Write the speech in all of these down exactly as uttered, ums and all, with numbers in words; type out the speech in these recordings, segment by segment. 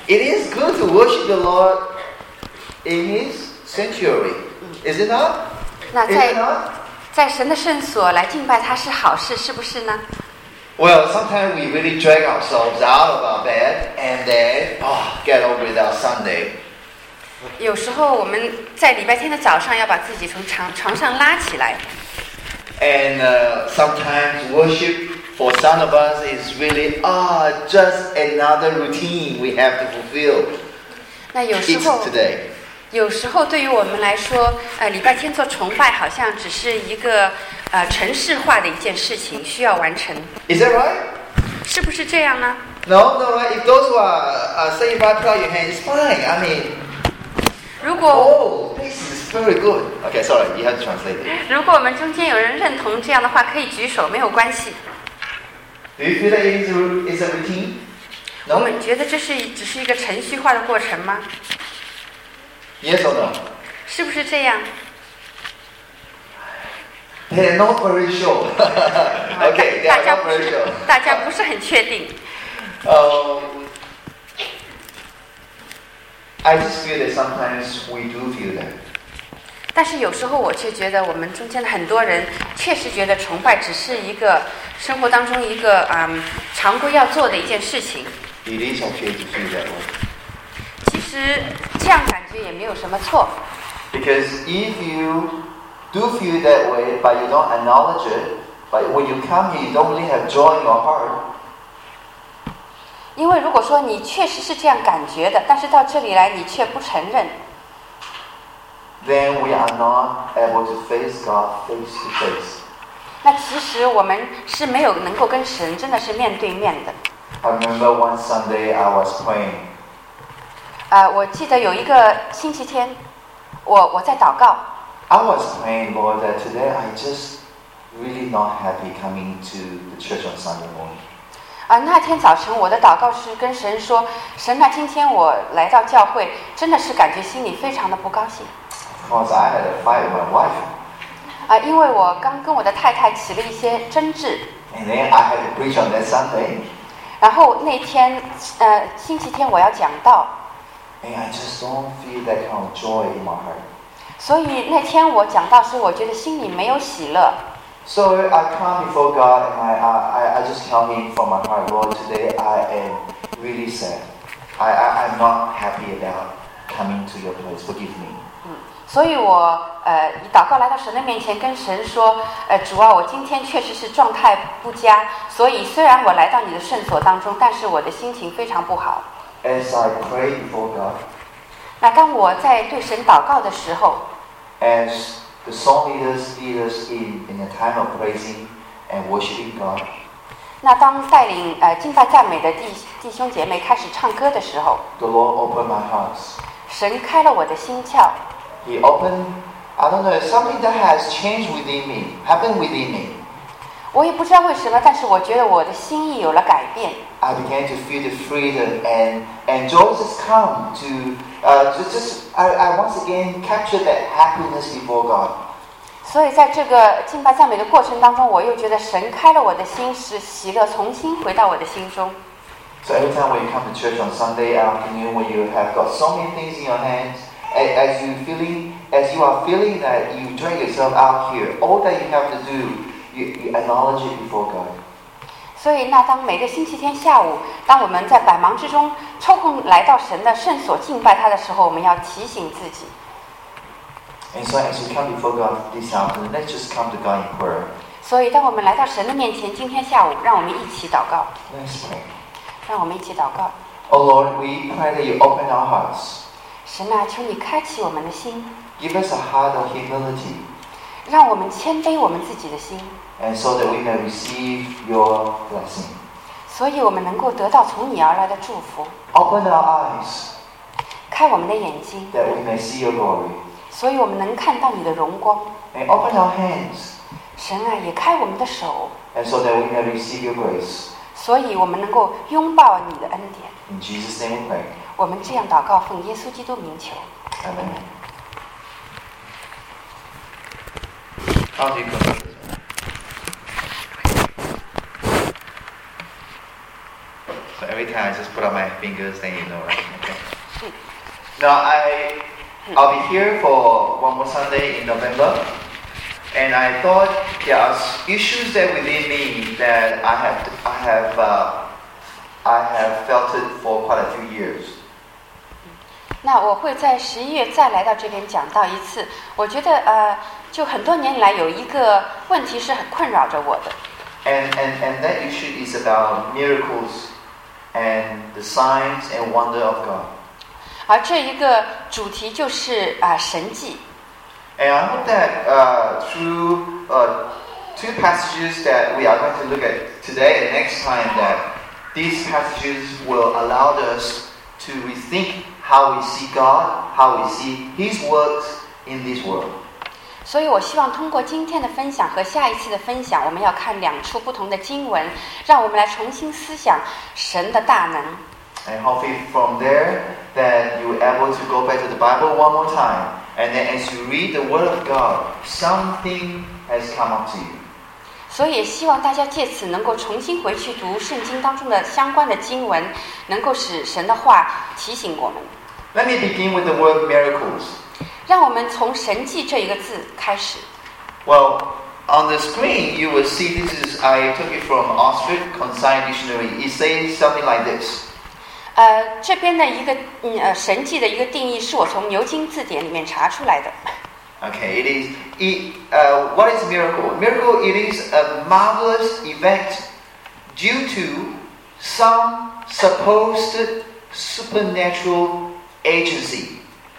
It is good to worship the Lord in His sanctuary, is it not? 那 Is 在 it not? 在神的圣所来敬拜他是好事，是不是呢？ Well, sometimes we really drag ourselves out of our bed and then oh, get on with our Sunday. 有时候我们在礼拜天的早上要把自己从床床上拉起来。 And uh, sometimes worship for some of us is really ah just another routine we have to fulfill. 那有时 It's 候， today. 有时候对于我们来说，呃，礼拜天做崇拜好像只是一个呃程式化的一件事情，需要完成， Is that right? 是不是这样呢？ No, no. If those who are uh, saying by prayer your hand, it's fine. I mean, 如果 oh, this is very good. Okay, sorry, you have to translate it. 如果我们中间有人认同这样的话，可以举手，没有关系。 Do you feel that it is a, it's a routine? 我 No. 们觉得这是只是一个程序化的过程吗？ Yes or no? 是不是这样？ They're not very sure. Okay, they 大 are 家 not 不 very 是 sure. 大家不是很确定。 Um, I just feel that sometimes we do feel that. 但是有时候我却觉得，我们中间的很多人确实觉得崇拜只是一个生活当中一个嗯常规要做的一件事情。 It is okay to feel that way. 其实这样感觉也没有什么错， Because if you do feel that way, but you don't acknowledge it, but when you come here, you don't really have joy in your heart, 因为如果说你确实是这样感觉的，但是到这里来你却不承认， then we are not able to face God face to face. 那其实我们是没有能够跟神真的是面对面的。 I remember one Sunday I was praying. 呃，我记得有一个星期天，我我在祷告， I was praying, Lord, that today I just really not happy coming to the church on Sunday morning. 啊、那天早晨我的祷告是跟神说，神啊，今天我来到教会，真的是感觉心里非常的不高兴。 Because I had a fight with my wife. 啊、因为我刚跟我的太太起了一些争执， And then I had to preach on that Sunday. 然后那天呃星期天我要讲道， And I just don't feel that kind of joy in my heart. 所以那天我讲道时，我觉得心里没有喜乐。 So I come before God and I, I, I just tell Him from my heart, Lord, today I am really sad. I, I, I'm not happy about coming to your place. Forgive me. 所以我呃以祷告来到神的面前，跟神说，呃主啊，我今天确实是状态不佳，所以虽然我来到你的圣所当中，但是我的心情非常不好。 As I pray before God, 那当我在对神祷告的时候， as the song leaders lead us in, in a time of praising and worshiping God, 那当带领呃敬拜赞美的弟弟兄姐妹开始唱歌的时候， the Lord opened my heart. 神开了我的心窍。 He opened, I don't know, something that has changed within me, happened within me. 我也不知道为什么，但是我觉得我的心意有了改变。 I began to feel the freedom and, and joy just come to, uh, just, just I, I once again captured that happiness before God. 所以在这个敬拜赞美的过程当中，我又觉得神开了我的心，使喜乐重新回到我的心中。 So every time when you come to church on Sunday afternoon, when you have got so many things in your hands, as, as you feeling, as you are feeling that you drag yourself out here, all that you have to do, you, you acknowledge it before God. 所以，那当每个星期天下午，当我们在百忙之中抽空来到神的圣所敬拜他的时候，我们要提醒自己。 And so as we come before God this afternoon, let's just come to God in prayer. 所以，当我们来到神的面前，今天下午，让我们一起祷告， Let's pray. 让我们一起祷告。 Oh Lord, we pray that you open our hearts. 神啊，求你开启我们的心， Give us a heart of humility, 让我们谦卑我们自己的心， and so that we may receive your blessing. 所以我们能够得到从你而来的祝福。 Open our eyes 开我们的眼睛， that we may see your glory. 所以我们能看到你的荣光。 And open our hands 神啊，也开我们的手， and so that we may receive your grace. 所以我们能够拥抱你的恩典。 In Jesus' name we pray. 我们这样祷告，奉耶稣基督名求。 Amen. How do you go? So every every time I just put out my fingers, then you know, right? Okay. Now I, I'll be here for one more Sunday in November, and I thought there are issues that within me that I have, to, I have, uh, I have felt it for quite a few years. 那我会在十一月再来到这边讲到一次。我觉得呃，就很多年来有一个问题是很困扰着我的。 And and and that issue is about miracles and the signs and wonder of God. 而这一个主题就是啊、呃、神迹。 And I hope that uh, through uh, two passages that we are going to look at today and next time, that these passages will allow us to rethink how we see God, how we see His works in this world. 所以我希望通过今天的分享和下一次的分享，我们要看两处不同的经文，让我们来重新思想神的大能。 And hopefully from there that you are able to go back to the Bible one more time, and then as you read the Word of God, something has come up to you. 所以也希望大家借此能够重新回去读圣经当中的相关的经文，能够使神的话提醒我们。 Let me begin with the word miracles. 让我们从神迹这一个字开始。 Well, on the screen you will see this is I took it from Oxford Concise Dictionary. It says something like this. 呃，这边的一个嗯呃神迹的一个定义是我从牛津字典里面查出来的。 Okay, it is. It, uh, what is miracle? Miracle, it is a marvelous event due to some supposed supernatural agency,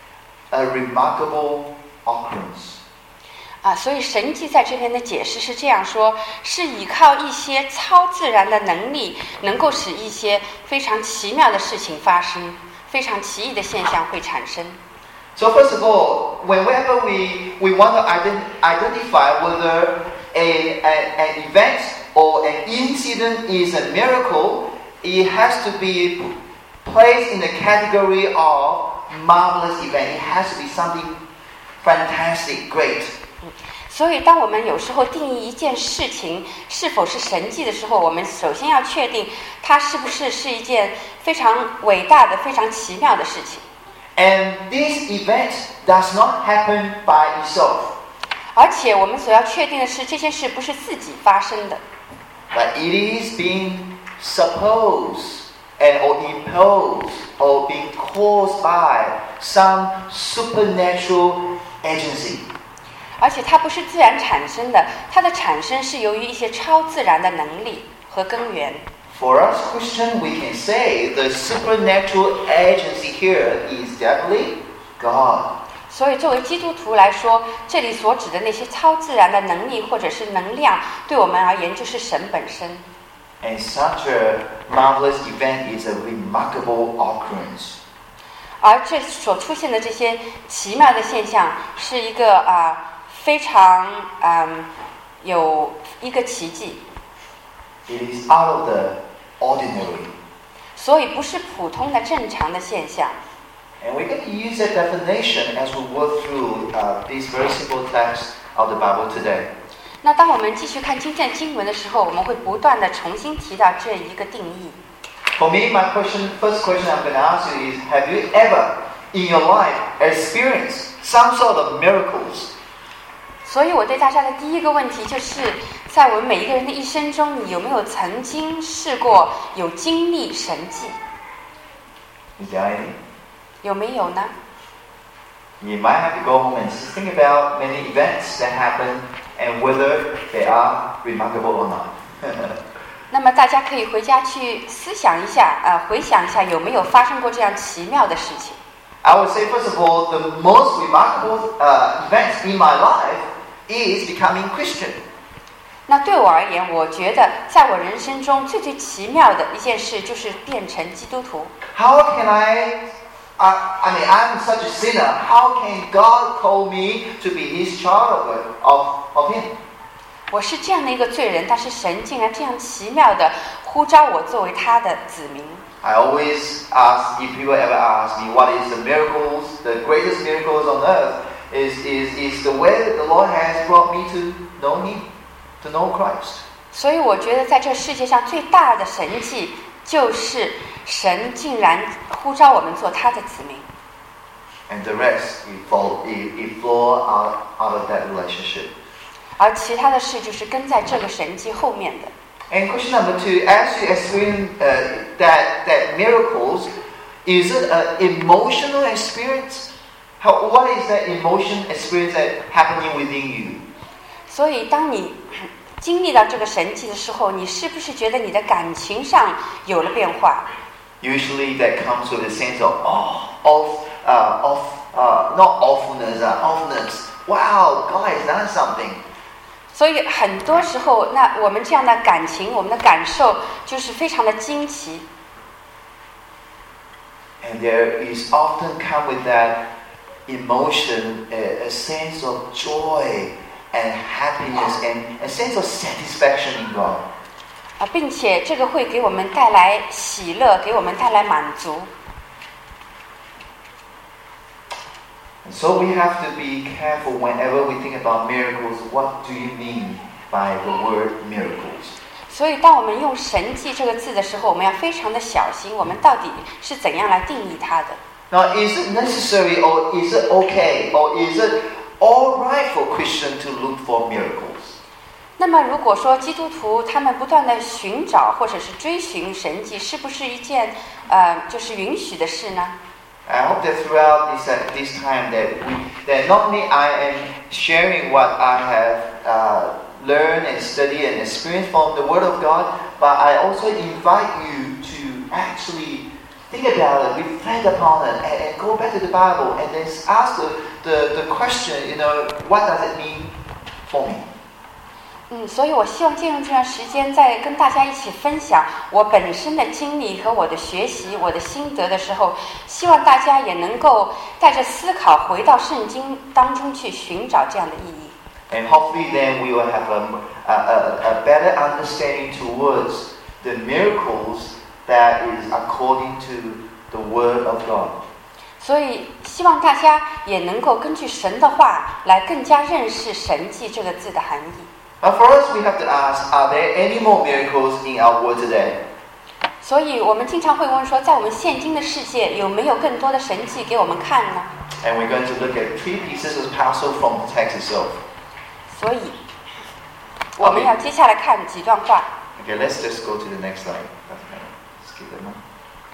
a remarkable occurrence. 啊，所以神迹在这边的解释是这样说：是依靠一些超自然的能力，能够使一些非常奇妙的事情发生，非常奇异的现象会产生。 So first of all, whenever we, we want to ident- identify whether a, a, an event or an incident is a miracle, it has to be placed in the category of marvelous event. It has to be something fantastic, great. 所以当我们有时候定义一件事情是否是神迹的时候，我们首先要确定它是不是是一件非常伟大的、非常奇妙的事情。 And this event does not happen by itself. 而且我们所要确定的是，这件事不是自己发生的， But it is being supposed and or imposed or being caused by some supernatural agency. 而且它不是自然产生的，它的产生是由于一些超自然的能力和根源。 For us Christians, we can say the supernatural agency here is definitely God. 所以作为基督徒来说，这里所指的那些超自然的能力或者是能量，对我们而言就是神本身。 And such a marvelous event is a remarkable occurrence. 而这所出现的这些奇妙的现象，是一个啊、呃、非常嗯有一个奇迹。 It is out of the ordinary. 所以不是普通的正常的现象。 And we're going to use that definition as we work through uh, this very simple text of the Bible today. 那当我们继续看今天经文的时候，我们会不断的重新提到这一个定义。 For me, my question, first question I'm going to ask you is, have you ever in your life experienced some sort of miracles? 所以我对大家的第一个问题就是，在我们每一个人的一生中，你有没有曾经试过有经历神迹？ Is there any? 有没有呢？ You might have to go home and just think about many events that happen and whether they are remarkable or not. 那么大家可以回家去思想一下，呃，回想一下有没有发生过这样奇妙的事情。 I would say, first of all, the most remarkable uh, event in my life is becoming Christian. 那对我而言，我觉得在我人生中最最奇妙的一件事就是变成基督徒。 How can I, uh, I mean, I'm such a sinner. How can God call me to be His child of, of, of Him? 我是这样的一个罪人，但是神竟然这样奇妙的呼召我作为他的子民。 I always ask, if people ever ask me what is the miracles, the greatest miracles on earth, is, is, is the way that the Lord has brought me to know Him, to know Christ. 所以我觉得在这世界上最大的神迹， 就是神竟然呼召我们做他的子民。 And the rest, it fall, it, it flow out, out of that relationship. 而其他的事就是跟在这个神迹后面的。 And question number two, as you experience uh, that that miracles, is it an emotional experience? How, what is that emotion experience that happening within you? 所以，当你经历到这个神迹的时候，你是不是觉得你的感情上有了变化？ Usually, that comes with a sense of oh, of uh, of uh, not awfulness, uh, awfulness. Wow, God has done something. 所以很多时候，那我们这样的感情，我们的感受就是非常的惊奇。 And there is often come with that emotion, a, a sense of joy and happiness and a sense of satisfaction in God. 啊，并且这个会给我们带来喜乐，给我们带来满足。 And so we have to be careful whenever we think about miracles. What do you mean by the word miracles? 所以，当我们用神迹这个字的时候，我们要非常的小心，我们到底是怎样来定义它的。 Now, is it necessary or is it okay or is it all right for Christians to look for miracles? 那么，如果说基督徒他们不断的寻找或者是追寻神迹，是不是一件呃就是允许的事呢？ I hope that throughout this uh, this time that we that not only I am sharing what I have uh, learned and studied and experienced from the Word of God, but I also invite you to actually think about it, reflect upon it, and, and go back to the Bible and then ask the, the, the question, you know, what does it mean for me? 嗯，所以我希望借用这段时间，在跟大家一起分享我本身的经历和我的学习、我的心得的时候，希望大家也能够带着思考回到圣经当中去寻找这样的意义。 And hopefully then we will have a, a, a, a better understanding towards the miracles that is according to the Word of God. 所以希望大家也能够根据神的话来更加认识神迹这个字的含义。 But for us, we have to ask, are there any more miracles in our world today? 所以我们经常会问说，在我们现今的世界，有没有更多的神迹给我们看呢？ And we're going to look at three pieces of puzzle from the text itself. 所以我们要接下来看几段话。 Okay, let's just go to the next slide. Skip that one.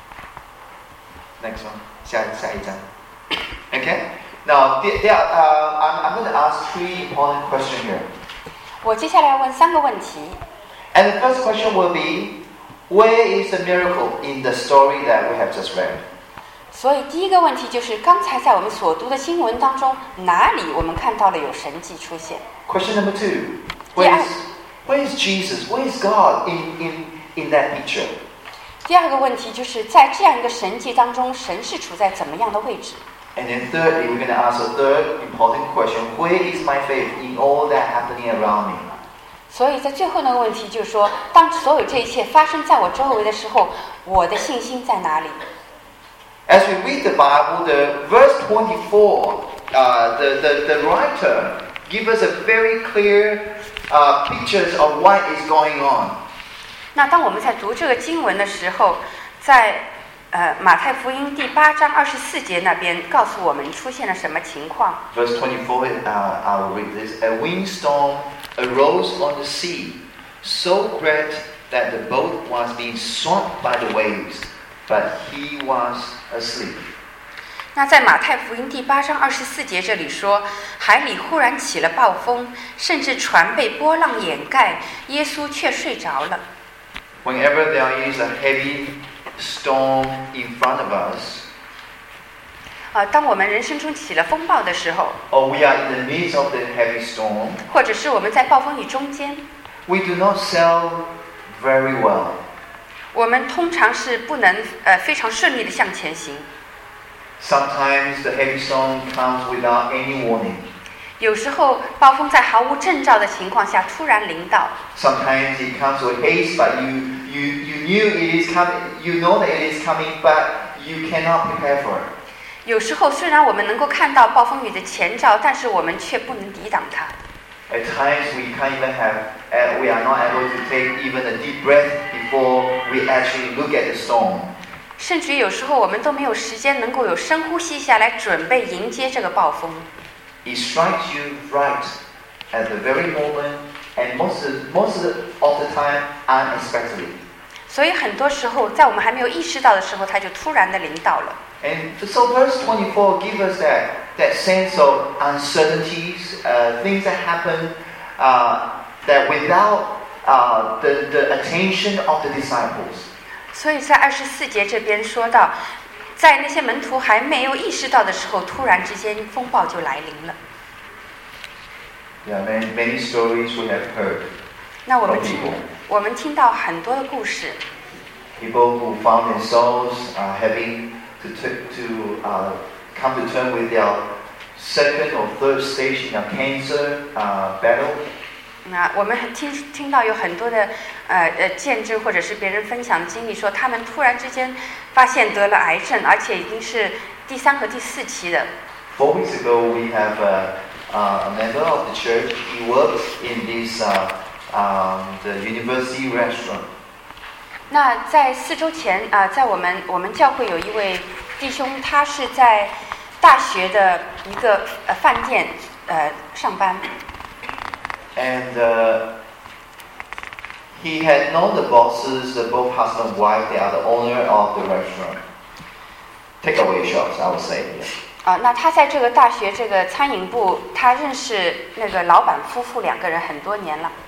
Next one. 下下一张. Okay. Now, there, there, uh, I'm, I'm going to ask three important questions here. 我接下来要问三个问题。 And the first question will be, where is the miracle in the story that we have just read? 所以第一个问题就是，刚才在我们所读的经文当中，哪里我们看到了有神迹出现？ Question number two, where is, where is Jesus? Where is God in, in, in that picture? 第二个问题就是在这样一个神迹当中，神是处在怎么样的位置？ And then thirdly, we're going to ask a third important question, where is my faith in all that happening around me? 所以在最后那个问题就是说，当所有这一切发生在我周围的时候，我的信心在哪里？ As we read the Bible, the verse twenty-four, uh, the, the, the writer gives us a very clear uh, pictures of what is going on. 那当我们在读这个经文的时候，在呃马太福音第八章二十四节那边告诉我们出现了什么情况。 Verse twenty-four, uh, I will read this. A windstorm arose on the sea, so great that the boat was being swamped by the waves, but he was asleep. 那在马太福音第八章二十四节这里说，海里忽然起了暴风，甚至船被波浪掩盖，耶稣却睡着了。 Whenever there is a heavy storm in front of us, 呃，当我们人生中起了风暴的时候， or we are in the midst of the heavy storm, 或者是我们在暴风雨中间， we do not sail very well. 我们通常是不能呃非常顺利的向前行。 Sometimes the heavy storm comes without any warning. 有时候暴风在毫无征兆的情况下突然临到。 Sometimes it comes with haste, but you, you, you knew it is coming, you know that it is coming, but you cannot prepare for it. 有时候虽然我们能够看到暴风雨的前兆，但是我们却不能抵挡它。 At times we can't even have, uh, we are not able to take even a deep breath before we actually look at the storm. 甚至于有时候我们都没有时间能够有深呼吸下来，准备迎接这个暴风。 It strikes you right at the very moment, and most of, most of the time unexpectedly. 所以很多时候，在我们还没有意识到的时候，它就突然的临到了。 And so verse twenty-four gives us that, that sense of uncertainties, uh, things that happen uh, that without uh, the, the attention of the disciples. 所以在二十四节这边说到，在那些门徒还没有意识到的时候，突然之间风暴就来临了。 Yeah, many, many stories we have heard 那我们 from 听 people. 我们听到很多的故事， People who found themselves uh, having to, t- to uh, come to terms with their second or third stage in a cancer uh, battle. 那我们听听到有很多的呃呃见证，或者是别人分享的经历，说他们突然之间发现得了癌症，而且已经是第三和第四期的。 Four weeks ago, we have a, uh, a member of the church. He works in this uh, um, the university restaurant. 那在四周前啊、呃，在我们我们教会有一位弟兄，他是在大学的一个呃饭店呃上班。 And uh, he had known the bosses, the both husband and wife. They are the owner of the restaurant. Takeaway shops, I would say. Yeah. 啊、呃，那他在这个大学这个餐饮部，他认识那个老板夫妇两个人很多年了。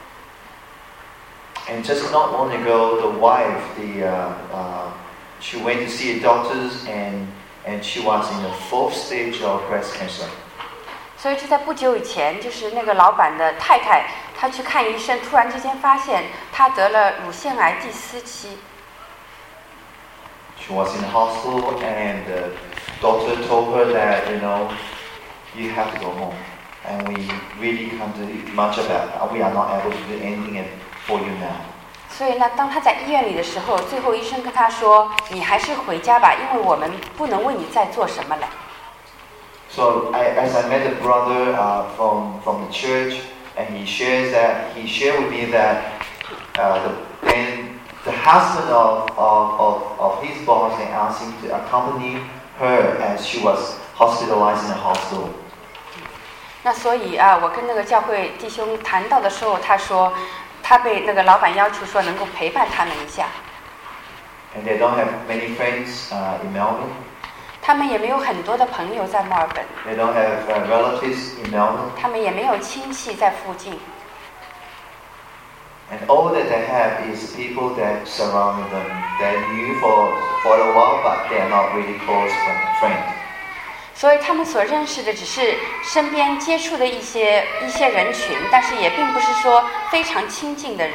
And just not long ago, the wife, the uh, uh, she went to see the doctors, and and she was in the fourth stage of breast cancer. 所以就在不久以前，就是那个老板的太太，她去看医生，突然之间发现她得了乳腺癌第四期。 She was in the hospital, and the doctor told her that, you know, you have to go home, and we really can't do much about. We are not able to do anything for you now. 所以呢，当她在医院里的时候，最后医生跟她说：“你还是回家吧，因为我们不能为你再做什么了。” So I, as I met a brother uh, from from the church, and he shares that he shared with me that uh, the then the husband of, of, of, of his boss and asked him to accompany her as she was hospitalized in the hospital. 那所以啊，我跟那个教会弟兄谈到的时候，他说他被那个老板要求说能够陪伴他们一下。 And they don't have many friends uh, in Melbourne. 他们也没有很多的朋友在墨尔本。 They don't have uh, relatives in Melbourne. 他们也没有亲戚在附近。 And all that they have is people that surround them, that knew for, for a while, but they are not really close friends. 所以他们所认识的只是身边接触的一些一些人群，但是也并不是说非常亲近的人。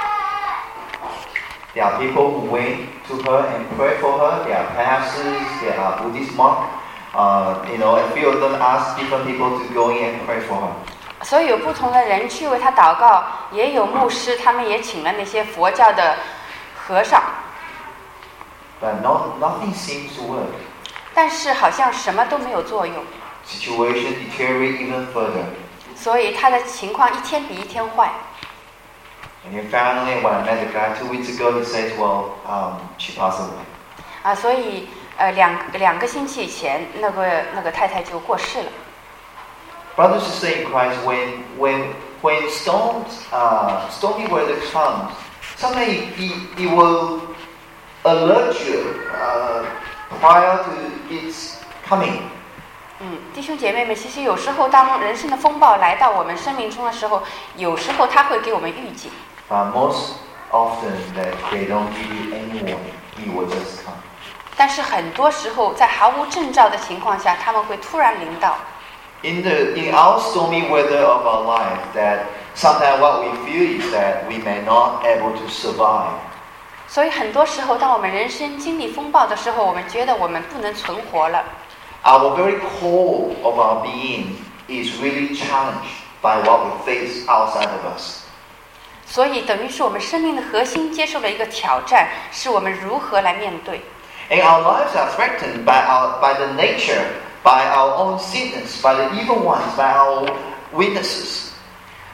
There are people who went to her and prayed for her. There are pastors, there are Buddhist monks. Uh, you know, a few of them asked different people to go in and pray for her. 所以有不同的人去为他祷告，也有牧师，他们也请了那些佛教的和尚。 But not, nothing seems to work. 但是好像什么都没有作用。 Situation deteriorate even further. 所以他的情况一天比一天坏。 And then finally, when I met the guy two weeks ago, he says, "Well, um, she passed away." 啊，所以呃两两个星期以前，那个那个太太就过世了。 Brothers and sisters in Christ, when when when storms, uh, stormy weather comes, sometimes it, it will alert you uh, prior to its coming. 嗯，弟兄姐妹们，其实有时候当人生的风暴来到我们生命中的时候，有时候他会给我们预警。 But most often that they don't give you any warning, it will just come. 但是很多时候，在毫无征兆的情况下，他们会突然临到。 In the in our stormy weather of our life, that sometimes what we feel is that we may not able to survive. 所以很多时候，当我们人生经历风暴的时候，我们觉得我们不能存活了。 Our very core of our being is really challenged by what we face outside of us. 所以等于是我们生命的核心接受了一个挑战，是我们如何来面对。 And our lives are threatened by our by the nature, by our own sickness, by the evil ones, by our weaknesses.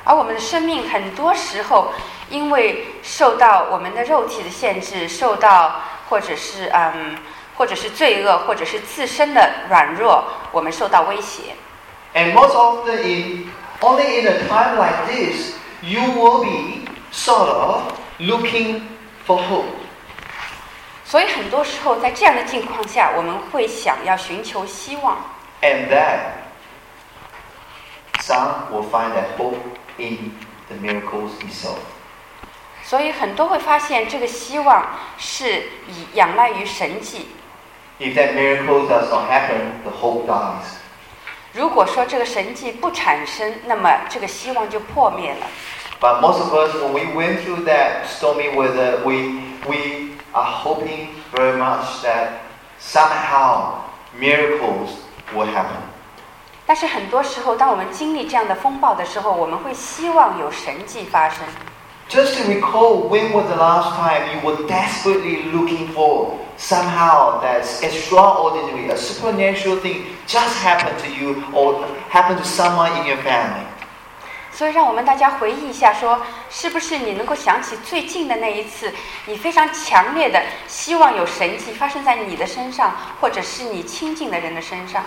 而我们的生命很多时候因为受到我们的肉体的限制，受到或者是嗯，或者是罪恶，或者是自身的软弱，我们受到威胁。 And most often, in only in a time like this, you will be sort of looking for hope. 所以很多时候在这样的境况下，我们会想要寻求希望。 And that some will find that hope in the miracles itself. 所以很多会发现这个希望是以仰赖于神迹。 If that miracle does not happen, the hope dies. 如果说这个神迹不产生，那么这个希望就破灭了。 But most of us, when we went through that stormy weather, we we are hoping very much that somehow miracles will happen. 但是很多时候，当我们经历这样的风暴的时候，我们会希望有神迹发生。 Just to recall, when was the last time you were desperately looking for somehow that's extraordinary, a supernatural thing just happened to you or happened to someone in your family? 所以让我们大家回忆一下说，是不是你能够想起最近的那一次，你非常强烈的希望有神迹发生在你的身上，或者是你亲近的人的身上。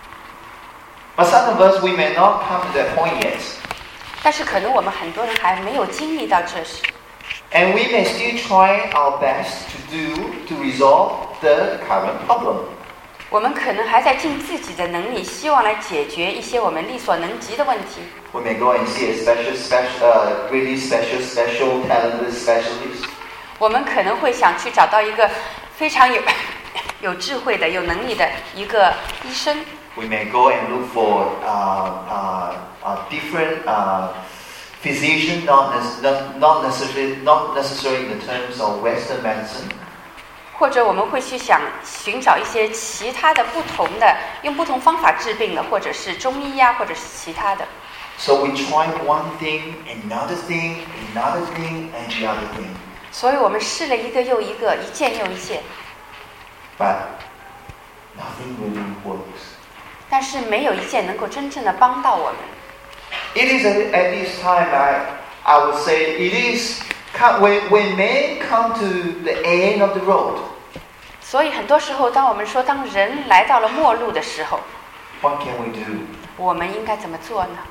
But some of us, we may not come to that point yet. 但是可能我们很多人还没有经历到这时。 And we may still try our best to do to resolve the current problem. 我们可能还在尽自己的能力，希望来解决一些我们力所能及的问题。 We may go and see a special, special, uh, really special, special, talented specialist. 我们可能会想去找到一个非常有有智慧的、有能力的一个医生。 We may go and look for uh, uh, uh, different uh, physician, not, not, not necessarily, not necessarily in the terms of Western medicine. 或者我们会去想寻找一些其他的不同的，用不同方法治病的，或者是中医呀、啊，或者是其他的。 So we try one thing, another thing, another thing, and the other thing. 所以我们试了一个又一个，一件又一件。 But nothing really works. 但是没有一件能够真正的帮到我们。 It is at, at this time I, I would say it is when, when men come to the end of the road. 所以很多时候，当我们说当人来到了末路的时候 ，What can we do? 我们应该怎么做呢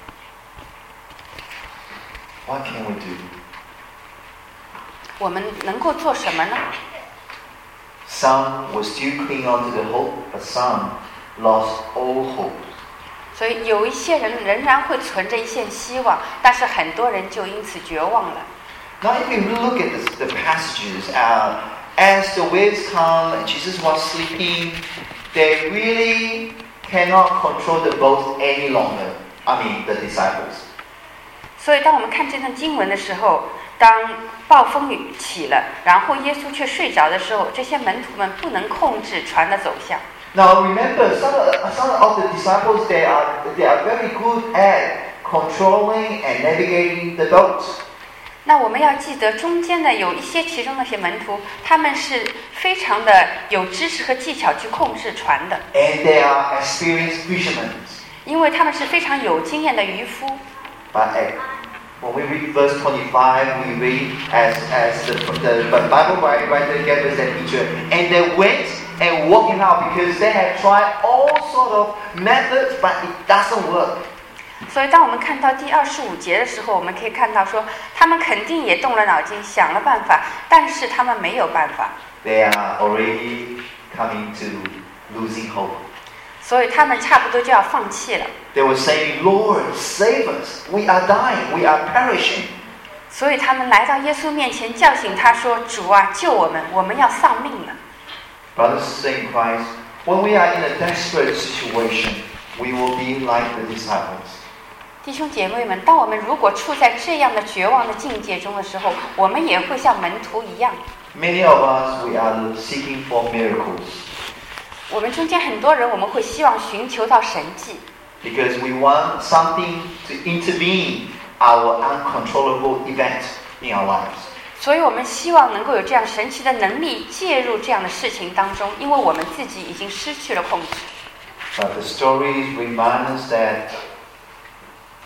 What can we do? 我们能够做什么呢 Some will still cling on to the hope, but some lost all hope. 所以有一些人仍然会存着一线希望，但是很多人就因此绝望了。 Now, if you look at the, the passages, uh, as the waves come and Jesus was sleeping, they really cannot control the boat any longer. I mean, the disciples. 所以，当我们看这段经文的时候，当暴风雨起了，然后耶稣却睡着的时候，这些门徒们不能控制船的走向。 Now remember, some of, some of the disciples, they are, they are very good at controlling and navigating the boat. 那我们要记得，中间的有一些其中那些门徒，他们是非常的有知识和技巧去控制船的。 And they are experienced fishermen. 因为他们是非常有经验的渔夫。 But when we read verse twenty-five, we read as, as the, the, the Bible writer gave us that picture. And they went and walked it out because they had tried all sort of methods, but it doesn't work. 所以当我们看到第二十五节的时候，我们可以看到说，他们肯定也动了脑筋，想了办法，但是他们没有办法。 They are already coming to losing hope. 所以他们差不多就要放弃了。 They were saying, "Lord, save us! We are dying. We are perishing." 所以他们来到耶稣面前，叫醒他说：“主啊，救我们！我们要丧命了。” Brothers and sisters in Christ, when we are in a desperate situation, we will be like the disciples. 弟兄姐妹们，当我们如果处在这样的绝望的境界中的时候，我们也会像门徒一样。 Many of us, we are seeking for miracles. 我们中间很多人，我们会希望寻求到神迹。 Because we want something to intervene our uncontrollable event in our lives. 所以我们希望能够有这样神奇的能力介入这样的事情当中，因为我们自己已经失去了控制。 But the stories remind us that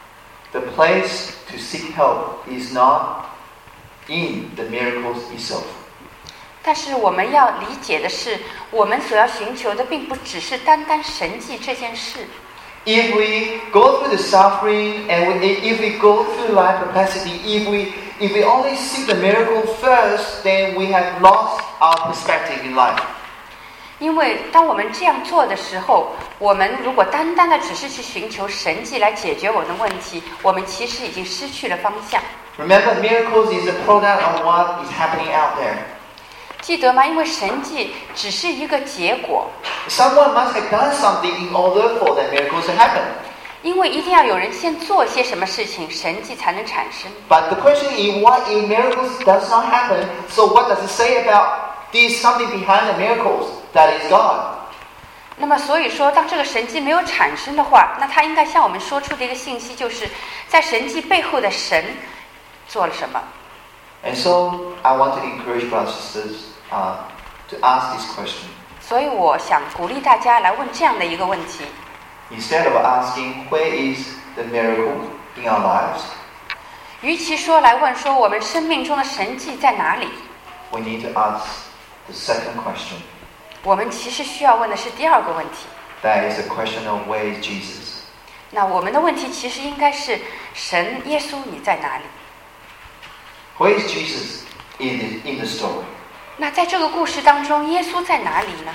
The place to seek help is not in the miracles itself. 但是我们要理解的是，我们所要寻求的并不只是单单神迹这件事。 If we go through the suffering and we, if we go through life capacity, if we if we only seek the miracle first, then we have lost our perspective in life. 因为当我们这样做的时候，我们如果单单的只是去寻求神迹来解决我们的问题，我们其实已经失去了方向。 Remember, miracles is a product of what is happening out there. 记得吗？因为神迹只是一个结果。 Someone must have done something in order for that miracles to happen. 因为一定要有人先做些什么事情，神迹才能产生。 But the question is, what if miracles does not happen? So what does it say about this something behind the miracles that is God? 那么，所以说，当这个神迹没有产生的话，那他应该向我们说出的一个信息，就是在神迹背后的神做了什么。 And so, I want to encourage brothers and sisters uh, to ask this question. 所以，我想鼓励大家来问这样的一个问题。 Instead of asking, where is the miracle in our lives? 与其说来问说我们生命中的神迹在哪里， We need to ask the second question. 我们其实需要问的是第二个问题。 That is the question of where is Jesus? 那我们的问题其实应该是神耶稣你在哪里？ Where is Jesus in the, in the story? 那在这个故事当中，耶稣在哪里呢？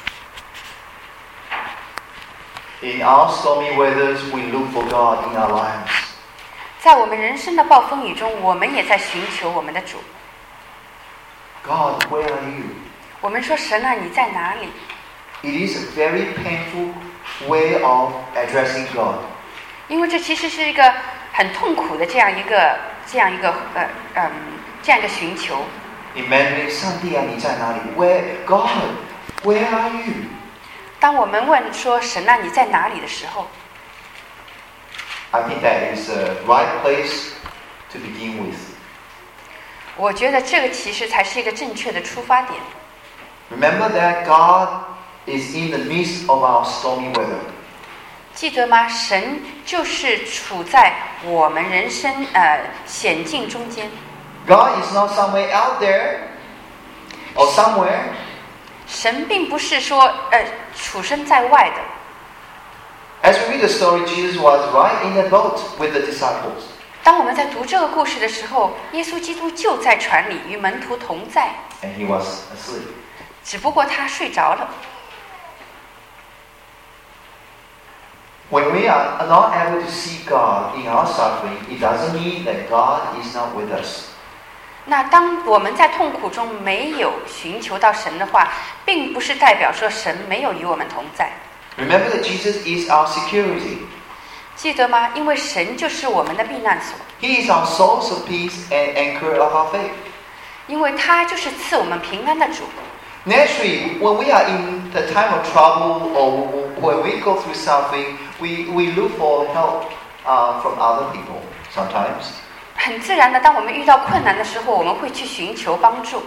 In our stormy weathers, we look for God in our lives. 在我们人生的暴风雨中，我们也在寻求我们的主。 God, where are you? 我们说神啊，你在哪里？ It is a very painful way of addressing God. 因为这其实是一个很痛苦的这样一个、这样一个呃嗯这样一个寻求。 Imagine, 上帝啊，你在哪里? Where, God, where are you? 当我们问说神啊，你在哪里的时候， I think that is the right place to begin with. 我觉得这个其实才是一个正确的出发点。 Remember that God is in the midst of our stormy weather. 记得吗？神就是处在我们人生呃险境中间。 God is not somewhere out there or somewhere. 神并不是说呃处身在外的。 As we read the story, Jesus was right in the boat with the disciples. 当我们在读这个故事的时候，耶稣基督就在船里与门徒同在， And he was asleep. 只不过他睡着了。 When we are not able to see God in our suffering, it doesn't mean that God is not with us. 那当我们在痛苦中没有寻求到神的话，并不是代表说神没有与我们同在。 Remember that Jesus is our security. 记得吗？因为神就是我们的避难所， He is our source of peace and anchor of our faith. 因为他就是赐我们平安的主。 Naturally, when we are in the time of trouble or when we go through suffering, we, we look for help uh, from other people sometimes. 很自然的，当我们遇到困难的时候，我们会去寻求帮助。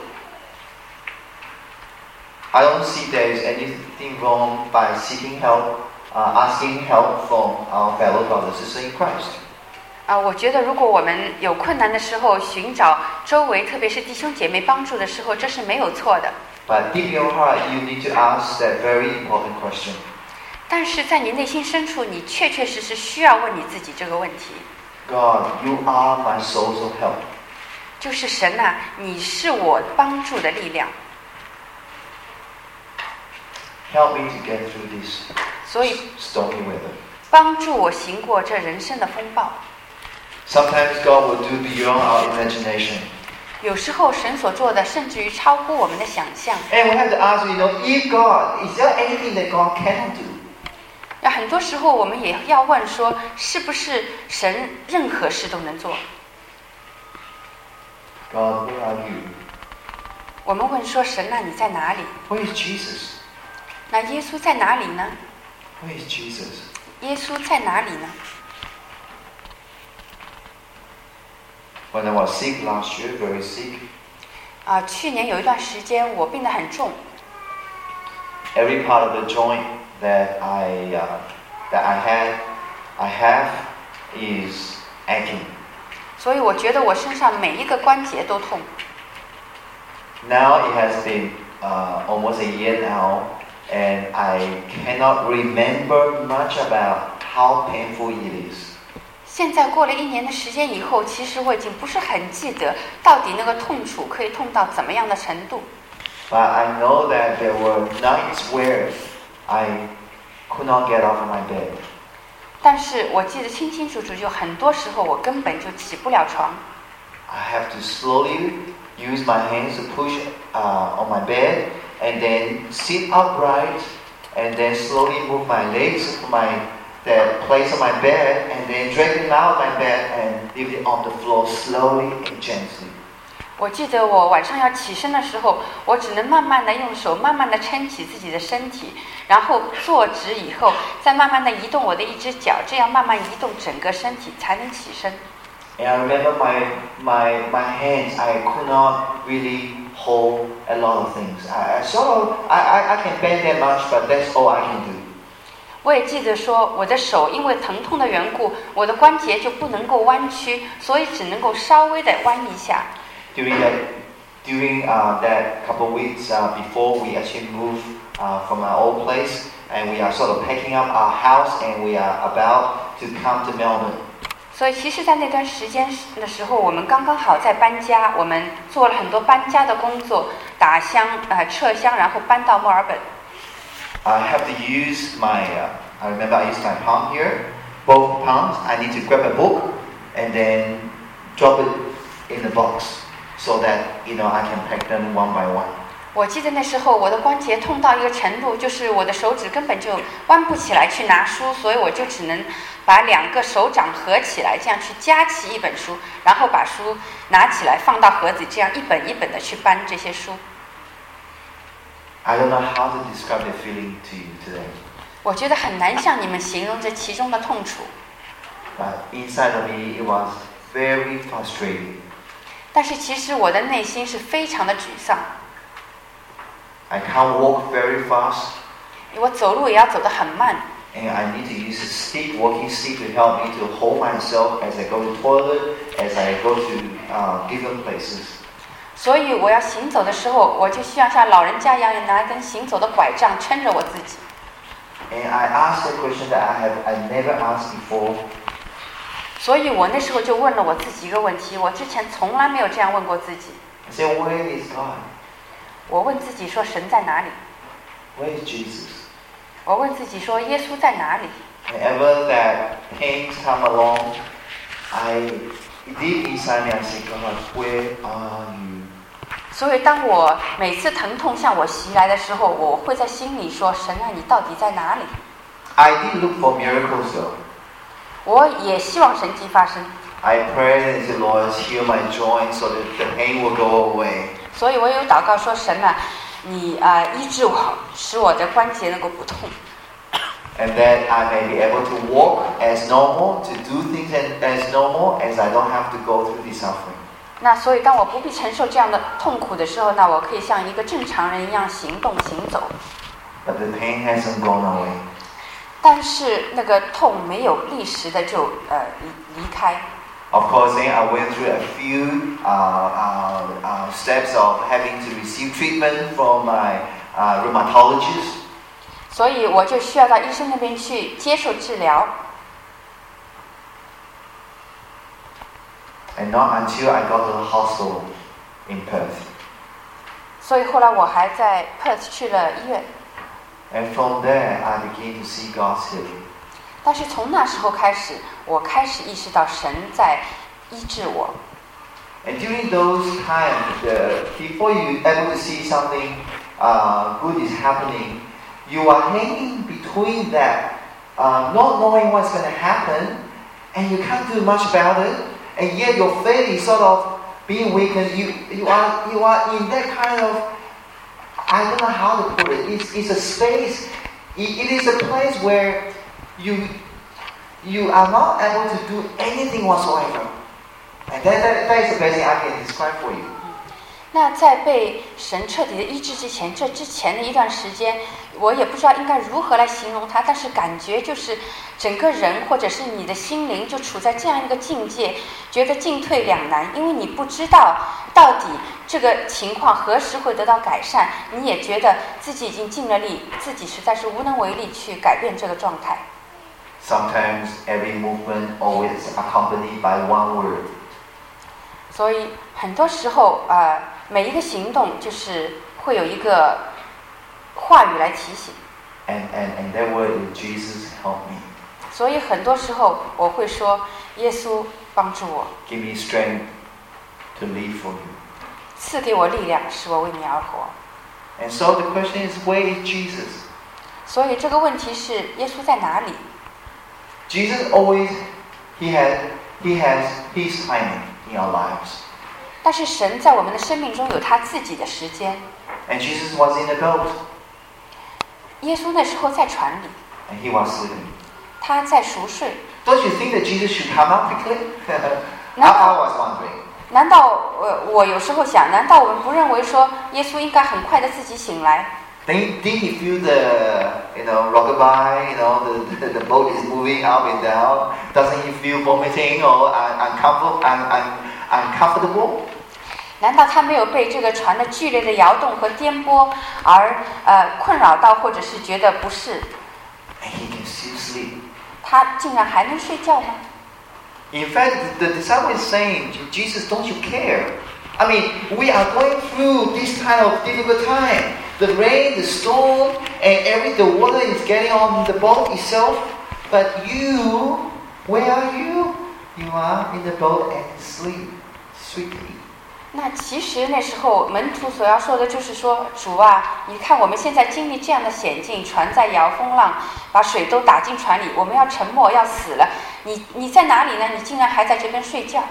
I don't see there is anything wrong by seeking help, uh, asking help from our fellow brothers and sisters in Christ. 啊，我觉得如果我们有困难的时候，寻找周围，特别是弟兄姐妹帮助的时候，这是没有错的。 But deep in your heart, you need to ask that very important question. 但是在你内心深处，你确确实实需要问你自己这个问题： God, you are my source of help. 就是神啊，你是我帮助的力量， Help me to get through this 所以 stormy weather. 帮助我行过这人生的风暴。 Sometimes God will do beyond our imagination. 有时候神所做的，甚至于超乎我们的想象。 And we have to ask, you know, if God, is there anything that God cannot do? 那很多时候我们也要问说，是不是神任何事都能做？ God, where are you? 我们问说，神啊，你在哪里？ Where is Jesus? 那耶稣在哪里呢？ Where is Jesus? 耶稣在哪里呢？ When I was sick last year, very sick, 啊，去年有一段时间我病得很重， every part of the joint that I uh, that I had, I have is aching. 所以我觉得我身上每一个关节都痛。 Now it has been uh, almost a year now, and I cannot remember much about how painful it is. 现在过了一年的时间以后，其实我已经不是很记得到底那个痛楚可以痛到怎么样的程度。 But I know that there were nights where I could not get off my bed. 但是我记得清清楚楚，就很多时候我根本就起不了床。 I have to slowly use my hands to push uh, on my bed, and then sit upright, and then slowly move my legs to my the place on my bed, and then drag them out of my bed and leave it on the floor slowly and gently. 我记得我晚上要起身的时候，我只能慢慢的用手慢慢的撑起自己的身体，然后坐直以后，再慢慢的移动我的一只脚，这样慢慢移动整个身体才能起身。 And I remember my my my hands. I could not really hold a lot of things. I, I sort of I, I I can bend that much, but that's all I can do. 我也记得说，我的手因为疼痛的缘故，我的关节就不能够弯曲，所以只能够稍微的弯一下。 During that during uh, that couple of weeks uh, before we actually moved uh, from our old place, and we are sort of packing up our house, and we are about to come to Melbourne. 所以其实在那段时间的时候，我们刚刚好在搬家，我们做了很多搬家的工作，打箱呃撤箱，然后搬到墨尔本。 I have to use my uh, I remember I used my palm here, both palms. I need to grab a book and then drop it in the box so that you know I can pack them one by one. 我记得那时候我的关节痛到一个程度，就是我的手指根本就弯不起来去拿书，所以我就只能把两个手掌合起来，这样去夹起一本书，然后把书拿起来放到盒子，这样一本一本的去搬这些书。 I don't know how to describe the feeling to you today. 我觉得很难向你们形容这其中的痛楚。 But inside of me, it was very frustrating. 但是其实我的内心是非常的沮丧。 I can't walk very fast. 我走路也要走得很慢。 And I need to use a stick, walking stick, to help me to hold myself as I go to the toilet, as I go to uh, different places. 所以我要行走的时候，我就需要像老人家一样拿一根行走的拐杖撑着我自己。 And I asked a question that I have I never asked before. 所以我那时候就问了我自己一个问题，我之前从来没有这样问过自己。 I said, where is God? 我问自己说，神在哪里？ Where is Jesus? 我问自己说，耶稣在哪里？ Whenever that pains come along, I deep inside me I say, God, where are you? 所以当我每次疼痛向我袭来的时候，我会在心里说，神啊，你到底在哪里？ I did look for miracles though. 我也希望神迹发生。 I prayed and said, Lord, heal my joints so that the pain will go away. 所以我有祷告说，神啊，你啊、呃、医治我，使我的关节能够不痛。 And that I may be able to walk as normal, to do things as normal, as I don't have to go through this suffering. 那所以当我不必承受这样的痛苦的时候，那我可以像一个正常人一样行动行走。 But the pain hasn't gone away. 但是那个痛没有立时的就呃离离开。 Of course, then I went through a few uh, uh, uh, steps of having to receive treatment from my uh, rheumatologist. 所以我就需要到医生那边去接受治疗。 And not until I got to the hospital in Perth. 所以后来我还在 Perth 去了医院。 And from there, I began to see God's healing. 但是从那时候开始，我开始意识到神在医治我。 And during those times, uh, before you able to see something uh, good is happening, you are hanging between that, uh, not knowing what's going to happen, and you can't do much about it, and yet your faith is sort of being weakened. You you are you are in that kind of, I don't know how to put it. It's it's a space. It, it is a place where you you are not able to do anything whatsoever. And that, that, that is the best thing I can describe for you. 那在被神彻底的医治之前，这之前的一段时间，我也不知道应该如何来形容它，但是感觉就是整个人或者是你的心灵就处在这样一个境界，觉得进退两难，因为你不知道到底这个情况何时会得到改善，你也觉得自己已经尽了力，自己实在是无能为力去改变这个状态。 Sometimes every movement always accompanied by one word. 所以很多时候，呃，每一个行动就是会有一个话语来提醒。 And, and, and that word is Jesus help me. 所以很多时候我会说，耶稣帮助我。 Give me strength to live for you. 赐给我力量，使我为你而活。 And so the question is, where is Jesus? 所以这个问题是，耶稣在哪里？ Jesus always, he has, he has his timing in our lives. 但是神在我们的生命中有他自己的时间。 And Jesus was in the boat. 耶稣那时候在船里。 And he was sleeping. 他在熟睡。 Don't you think that Jesus should come out quickly? I, I was wondering. 难道呃，我有时候想，难道我们不认为说耶稣应该很快的自己醒来？ Did, did he feel the, you know, rockabye, you know, the, the, the boat is moving up and down? Doesn't he feel vomiting or un, uncomfortable, un, un, uncomfortable? 难道他没有被这个船的剧烈的摇动和颠簸而呃困扰到，或者是觉得不适？ And he can still sleep. 他竟然还能睡觉吗？ In fact, the disciple is saying, Jesus, don't you care? I mean, we are going through this kind of difficult time. The rain, the storm, and every the water is getting on the boat itself. But you, where are you? You are in the boat and sleep sweetly. 那其实那时候门徒所要说的就是说，主啊，你看我们现在经历这样的险境，船在摇风浪，把水都打进船里，我们要沉没，要死了。你你在哪里呢？你竟然还在这边睡觉。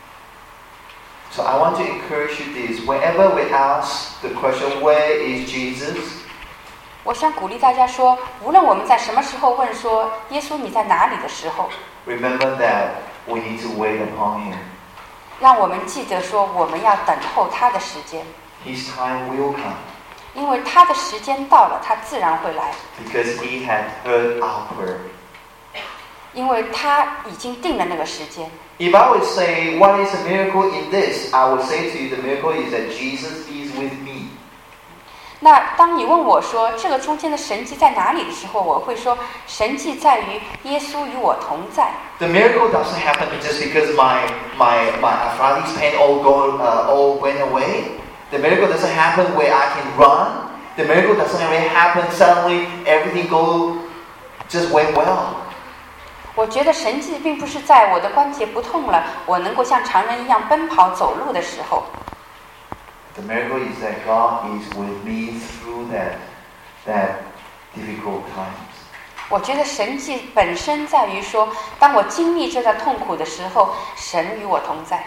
So I want to encourage you this. Whenever we ask the question, where is Jesus? 我想鼓励大家说，无论我们在什么时候问说耶稣你在哪里的时候， Remember that we need to wait upon Him. 让我们记得说我们要等候他的时间， His time will come 因为他的时间到了，他自然会来， because He had heard our prayer. 因为他已经定了那个时间。 If I would say, what is a miracle in this? I would say to you, the miracle is that Jesus is with me. 那当你问我说这个中间的神迹在哪里的时候，我会说神迹在于耶稣与我同在。 The miracle doesn't happen just because my my my arthritis pain all go uh, all went away. The miracle doesn't happen where I can run. The miracle doesn't really happen suddenly everything go just went well. 我觉得神迹并不是在我的关节不痛了，我能够像常人一样奔跑走路的时候。 The miracle is that God is with me through that that difficult times. 我觉得神迹本身在于说，当我经历这段痛苦的时候，神与我同在。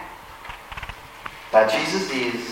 But Jesus is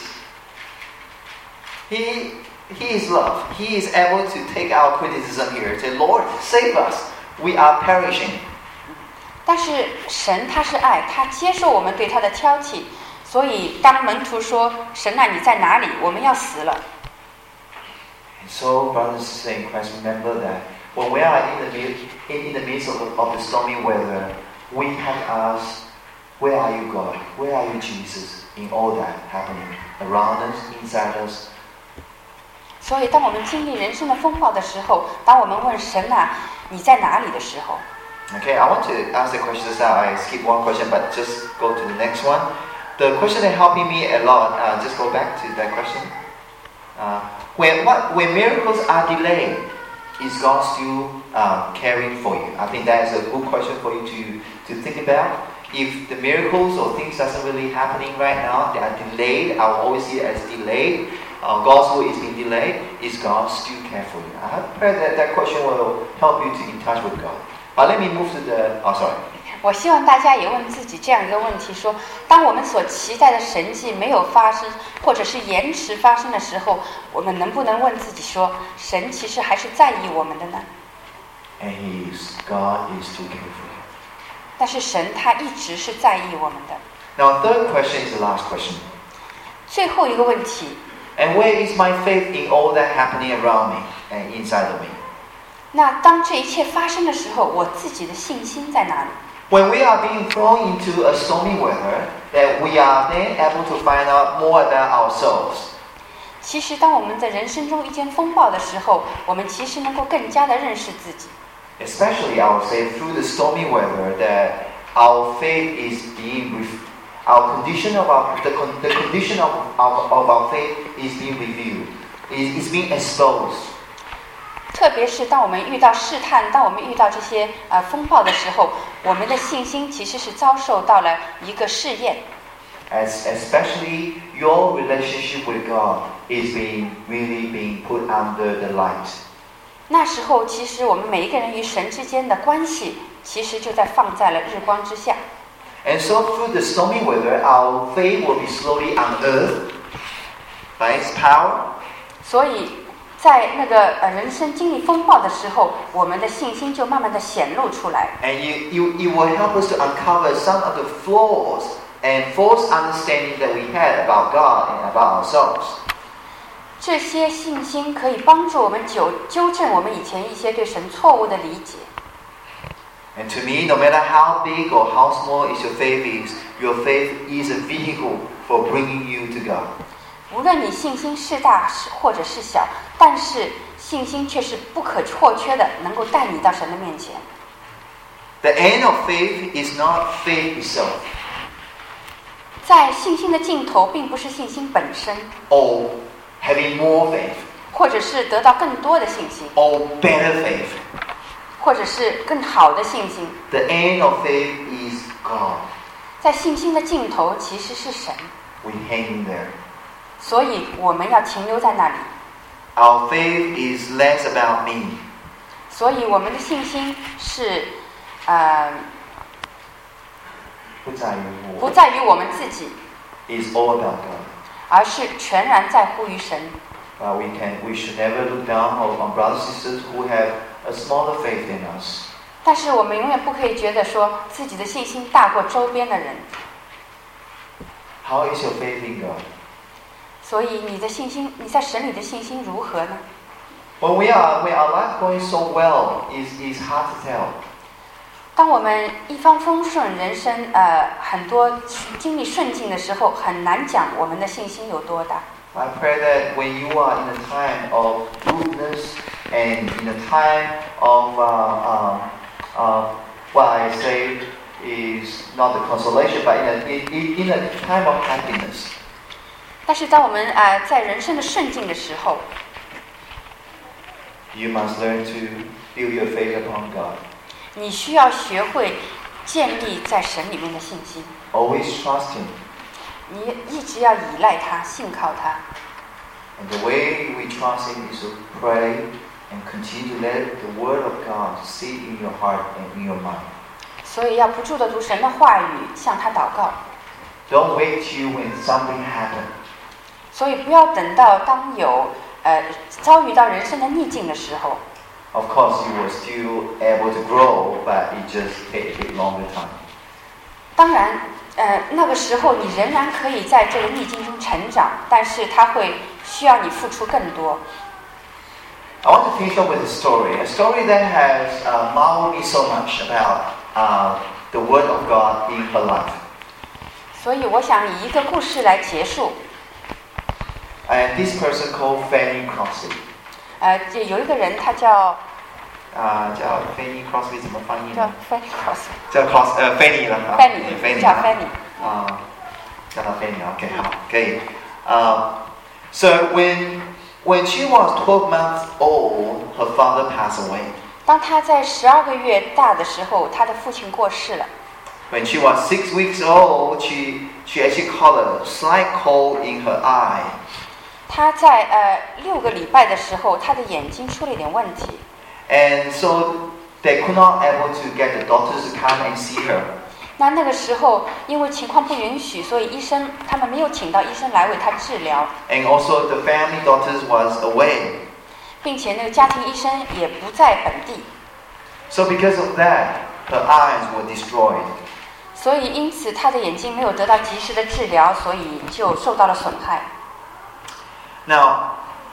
He He is love. He is able to take our criticism here. Say, Lord, save us. We are perishing. 但是神他是爱，他接受我们对他的挑剔，所以当门徒说神啊你在哪里，我们要死了。 And so, brothers and sisters in Christ, remember that when we are in the midst, in the midst of the, of the stormy weather, we have asked, where are you, God? Where are you, Jesus? In all that happening around us, inside us. 所以当我们经历人生的风暴的时候，当我们问神啊你在哪里的时候， Okay, I want to ask the question this time. I skip one question, but just go to the next one. The question that helping me a lot, uh, just go back to that question. Uh, when, what, when miracles are delayed, is God still uh, caring for you? I think that is a good question for you to, to think about. If the miracles or things doesn't really happening right now, they are delayed, I will always see it as delayed. Uh, God's will is being delayed. Is God still care for you? I pray that that question will help you to in touch with God. But let me move to the. Oh, sorry. 我希望大家也问自己这样一个问题：说，当我们所期待的神迹没有发生，或者是延迟发生的时候，我们能不能问自己说，神其实还是在意我们的呢？ And He is God is still care for you. 但是神他一直是在意我们的。 Now, third question is the last question. 最后一个问题。 And where is my faith in all that happening around me and inside of me? 那当这一切发生的时候，我自己的信心在哪里？ When we are being thrown into a stormy weather, that we are then able to find out more about ourselves. 其实，当我们在人生中遇见风暴的时候，我们其实能够更加的认识自己。 Especially, I would say, through the stormy weather, that our faith is being, our condition of our, the, the condition of, of, of our faith is being revealed, is, is being exposed. 特别是当我们遇到试探，当我们遇到这些呃风暴的时候，我们的信心其实是遭受到了一个试验。 As especially your relationship with God is being really being put under the light. 那时候，其实我们每一个人与神之间的关系，其实就在放在了日光之下。 And so through the stormy weather, our faith will be slowly unearthed by its power. 所以在那个呃人生经历风暴的时候，我们的信心就慢慢的显露出来。 And you, you, it will help us to uncover some of the flaws and false understanding that we had about God and about ourselves. 这些信心可以帮助我们纠纠正我们以前一些对神错误的理解。 And to me, no matter how big or how small is your faith is, your faith is a vehicle for bringing you to God. 无论你信心是大是或者是小，但是信心却是不可或缺的，能够带你到神的面前。 The end of faith is not faith itself. 在信心的尽头，并不是信心本身， Or having more faith. 或者是得到更多的信心， Or better faith. 或者是更好的信心。 The end of faith is God. 在信心的尽头，其实是神， We hang in there. 所以我们要停留在那里。 Our faith is less about me. 所以我们的信心是，呃， 不在于我。 不在于我们自己， It's all about God. 而是全然在乎于神。 Uh, we can, we should never look down on brothers and sisters who have a smaller faith than us. 但是我们永远不可以觉得说自己的信心大过周边的人。 How is your faith in God? 所以你的信心，你在神里的信心如何呢？ When we are, when our life going so well, is is hard to tell. 当我们一帆风顺，人生呃很多经历顺境的时候，很难讲我们的信心有多大。 I pray that when you are in a time of goodness and in a time of uh, uh, uh, what I say is not the consolation, but in a, in, in a time of happiness. 但是当我们呃在人生的顺境的时候， You must learn to build your faith upon God. 你需要学会建立在神里面的信心。 Always trust Him. 你一直要依赖他，信靠他。 And the way we trust Him is to pray and continue to let the Word of God sit in your heart and in your mind. 所以要不住地读神的话语，向他祷告。 Don't wait till when something happens. 所以不要等到当有呃遭遇到人生的逆境的时候。 Of course, you will still able to grow, but it just takes a bit longer time. 当然，呃，那个时候你仍然可以在这个逆境中成长，但是它会需要你付出更多。 I want to finish up with a story, a story that has uh, marveled me so much about uh, the Word of God in her life. 所以我想以一个故事来结束。 And this person called Fanny Crosby. 呃，这有一个人，他叫啊，叫 Fanny Crosby 怎么翻译叫呢？ Fanny Crosby， 叫 Cross 呃 Fanny 了啊 Fanny， Fanny 叫 Fanny。 啊，叫她 Fanny，OK 好，可以。啊 ，So when when she was twelve months old, her father passed away. 当他在十二个月大的时候，他的父亲过世了。 When she was six weeks old, she she actually caught a slight cold in her eye. 他在呃六个礼拜的时候，他的眼睛出了一点问题。 And so they could not able to get the doctors to come and see her. 那那个时候，因为情况不允许，所以医生他们没有请到医生来为他治疗。 And also the family doctors was away. 并且那个家庭医生也不在本地。 So because of that, her eyes were destroyed. 所以因此他的眼睛没有得到及时的治疗，所以就受到了损害。 Now,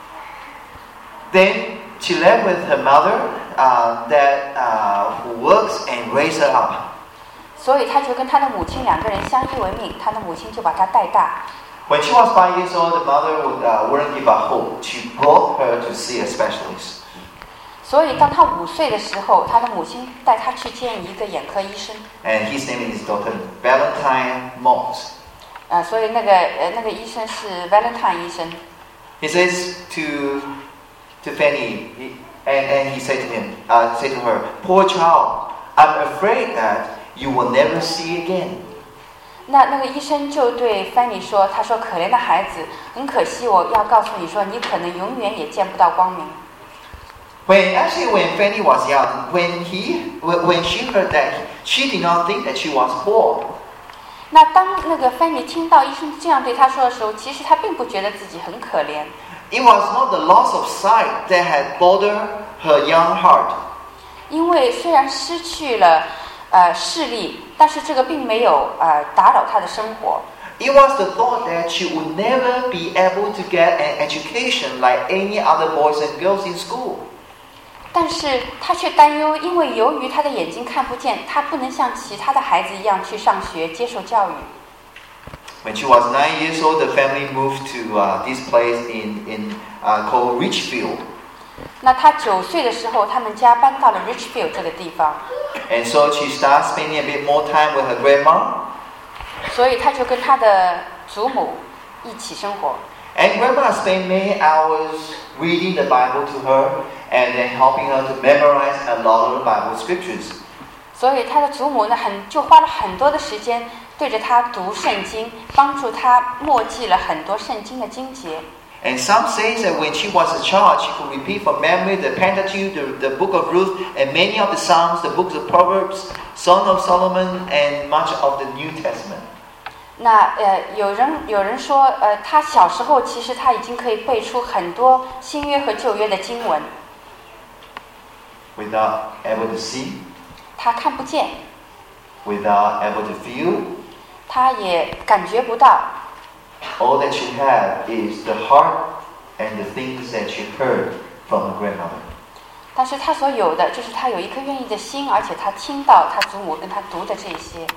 then she left with her mother uh, that uh, who works and raised her up. 所以他就跟他的母亲两个人相依为命，他的母亲就把他带大。 When she was five years old, the mother would, uh, wouldn't give up hope. She brought her to see a specialist. 所以当他五岁的时候，他的母亲带他去见一个眼科医生。 And his name is Doctor Valentine Moss. 呃，所以那个呃那个医生是 Valentine 医生。 He says to to Fanny, he, and, and he said to him, uh, said to her, "Poor child, I'm afraid that you will never see again." 那那个医生就对 Fanny 说：“他说可怜的孩子，很可惜，我要告诉你说，你可能永远也见不到光明。” When actually when Fanny was young, when he when she heard that, she did not think that she was poor. 那当那个 Fanny 听到医生这样对她说的时候，其实她并不觉得自己很可怜。 It was not the loss of sight that had bothered her young heart. 因为虽然失去了呃视力，但是这个并没有呃打扰她的生活。 It was the thought that she would never be able to get an education like any other boys and girls in school. 但是他却担忧，因为由于他的眼睛看不见，他不能像其他的孩子一样去上学接受教育。 When she was nine years old, the family moved to uh, this place in in uh, called Richfield. 那他九岁的时候，他们家搬到了 Richfield 这个地方。 And so she started spending a bit more time with her grandma. 所以他就跟他的祖母一起生活。 And grandma spent many hours reading the Bible to her and then helping her to memorize a lot of the Bible scriptures. 所以他的祖母呢，很就花了很多的时间对着他读圣经，帮助他默记了很多圣经的经节。 And some say that when she was a child, she could repeat from memory the Pentateuch, the, the book of Ruth, and many of the Psalms, the books of Proverbs, Song of Solomon, and much of the New Testament. 那呃，有人有人说，呃，他小时候其实他已经可以背出很多新约和旧约的经文。 Without able to see, 他看不见， without able to feel, 他也感觉不到。 all that she had is the heart and the things that she heard from her grandmother. 但是他所有的就是他有一颗愿意的心，而且他听到他祖母跟他读的这些。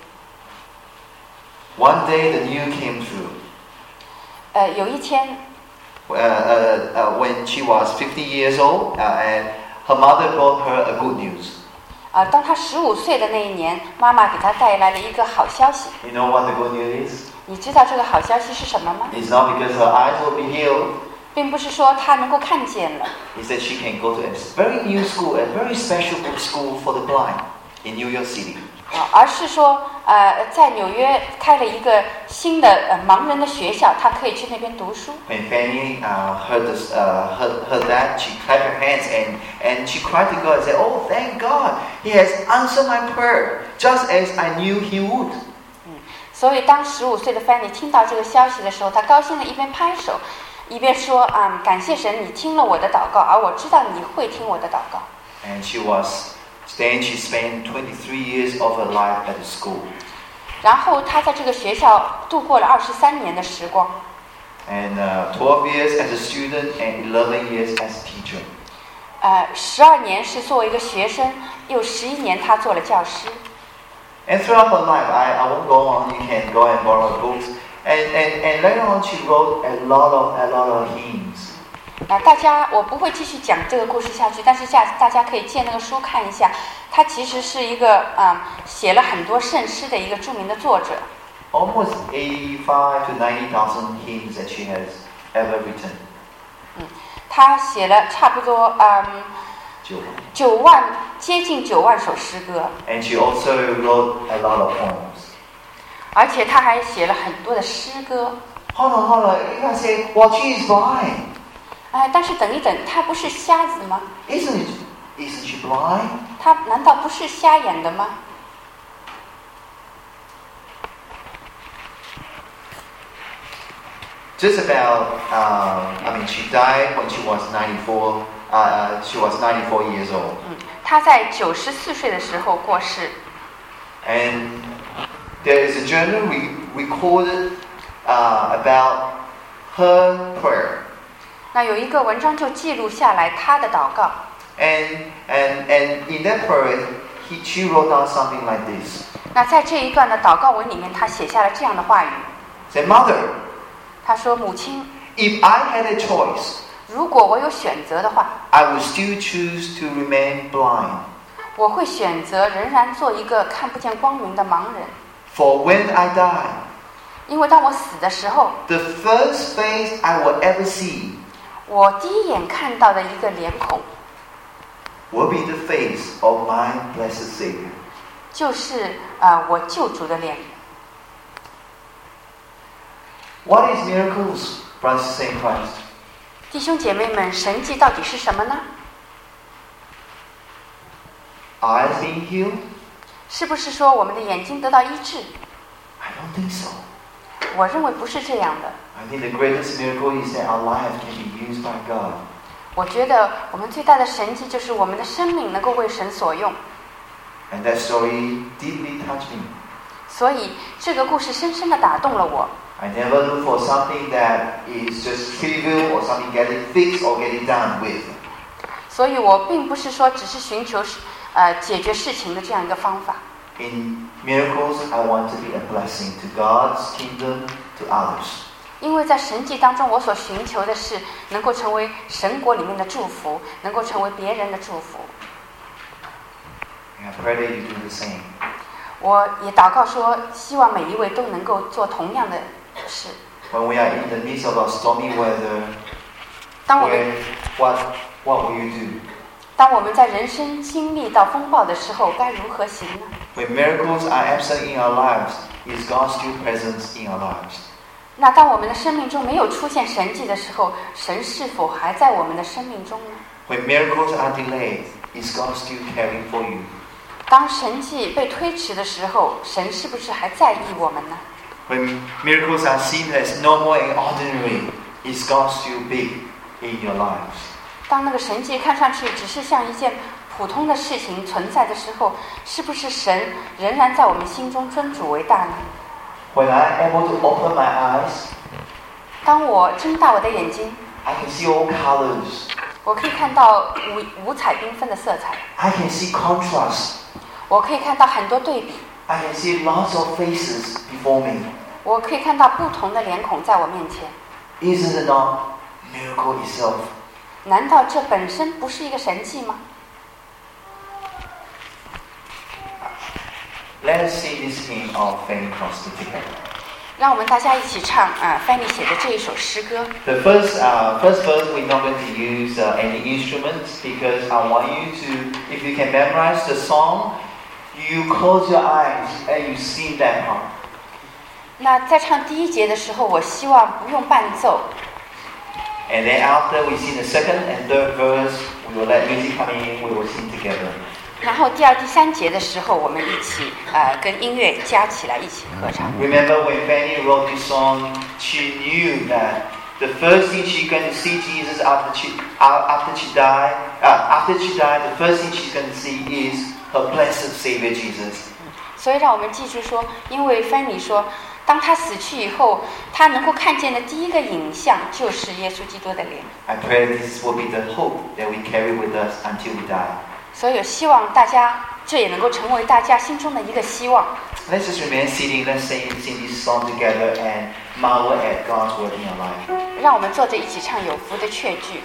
One day the news came through. 呃，有一天， Uh, uh, uh, when she was fifty years old, uh, and her mother brought her a good news. 啊、呃，当他十五岁的那一年，妈妈给他带来了一个好消息。 You know what the good news is? 你知道这个好消息是什么吗？ It's not because her eyes will be healed. 并不是说他能够看见了， It's that she can go to a very new school, a very special school for the blind in New York City. 啊，而是说，呃，在纽约开了一个新的呃盲人的学校，他可以去那边读书。 When Fanny uh, heard, this, uh, heard, heard that, she clapped her hands and, and she cried to God and said, "Oh, thank God! He has answered my prayer, just as I knew He would." 嗯，所以当十五岁的 Fanny 听到这个消息的时候，他高兴的一边拍手，一边说：“啊、嗯，感谢神，你听了我的祷告，而我知道你会听我的祷告。” And she was, then she spent twenty-three years of her life at the school. 然后他在这个学校度过了二十三年的时光。 And uh, twelve years as a student and eleven years as a teacher. 呃，十二年是作为一个学生，又十一年他做了教师。 And throughout her life, I, I won't go on, you can go and borrow books. And, and, and later on, she wrote a lot of, a lot of hymns. 啊，大家我不会继续讲这个故事下去，但是下大家可以借那个书看一下，他其实是一个啊、嗯、写了很多圣诗的一个著名的作者。 Almost eighty-five to ninety thousand hymns that she has ever written. 嗯，他写了差不多嗯九万接近九万首诗歌。 And she also wrote a lot of poems. 而且他还写了很多的诗歌。 Hold on, hold on. You can say, well, she is blind. 哎，但是等一等，他不是瞎子吗？ Isn't it? Isn't she blind? 他难道不是瞎眼的吗？ Just about, um, I mean, she died when she was ninety-four. Uh, uh, she was ninety-four years old. 嗯，他在九十四岁的时候过世。 And there is a journal re- recorded uh, about her prayer. 那有一个文章就记录下来她的祷告。 And, and, and in that prayer, he, she wrote down something like this. 那在这一段的祷告文里面，她写下了这样的话语。 Say, Mother, 她说：“母亲， if I had a choice, 如果我有选择的话， I would still choose to remain blind. 我会选择仍然做一个看不见光明的盲人。 For when I die, 因为当我死的时候， the first face I will ever see 我第一眼看到的一个脸孔， will be the face of my blessed Savior. 就是呃我救主的脸。” What is miracles, brothers and sisters in Christ? 弟兄姐妹们，神迹到底是什么呢？ Eyes being healed? 是不是说我们的眼睛得到医治？ I don't think so. 我认为不是这样的。 I think the greatest miracle is that our life can be used by God. 我觉得我们最大的神迹就是我们的生命能够为神所用。 And that story deeply touched me. 所以这个故事深深地打动了我。 I never look for something that is just trivial or something getting fixed or getting done with. 所以我并不是说只是寻求呃解决事情的这样一个方法。 In miracles, I want to be a blessing to God's kingdom, to others. 因为在神迹当中，我所寻求的是能够成为神国里面的祝福，能够成为别人的祝福。 And I pray that you do the same. 我也祷告说，希望每一位都能够做同样的事。 When we are in the midst of our stormy weather, 当我们 where, what, what will you do? 当我们在人生经历到风暴的时候，该如何行呢？ When miracles are absent in our lives, is God still present in our lives? 那当我们的生命中没有出现神迹的时候，神是否还在我们的生命中呢？ When miracles are delayed, is God still caring for you? 当神迹被推迟的时候，神是不是还在意我们呢？ When miracles are seen as normal and ordinary, is God still big in your lives? 当那个神迹看上去只是像一件普通的事情存在的时候，是不是神仍然在我们心中尊主为大呢？ When I'm able to open my eyes, 当我睁大我的眼睛， I can see all colors. 我可以看到五五彩缤纷的色彩， I can see contrast. 我可以看到很多对比， I can see lots of faces before me. 我可以看到不同的脸孔在我面前。 Isn't it not miracle itself? 难道这本身不是一个神迹吗？ Let us sing this hymn of Fanny Crosby together. 让我们大家一起唱啊，翻译写的这一首诗歌。 The first, uh, first verse, we're not going to use uh, any instruments because I want you to, if you can memorize the song, you close your eyes and you sing that part. 那在唱第一节的时候，我希望不用伴奏。 And then after we sing the second and third verse, we will let music come in, we will sing together. 然后第二、第三节的时候，我们一起呃跟音乐加起来一起合唱。 Remember when Fanny wrote this song, she knew that the first thing she's going to see Jesus after she after she died, uh, after she died, the first thing she's going to see is her blessed Savior Jesus. 所以让我们记住说，因为芬妮说，当他死去以后，他能够看见的第一个影像就是耶稣基督的脸。 I pray this will be the hope that we carry with us until we die. 所以希望大家，这也能够成为大家心中的一个希望。 Let's just remain sitting. Let's sing, sing this song together and marvel at God's word in our life. 让我们坐着一起唱有福的确据。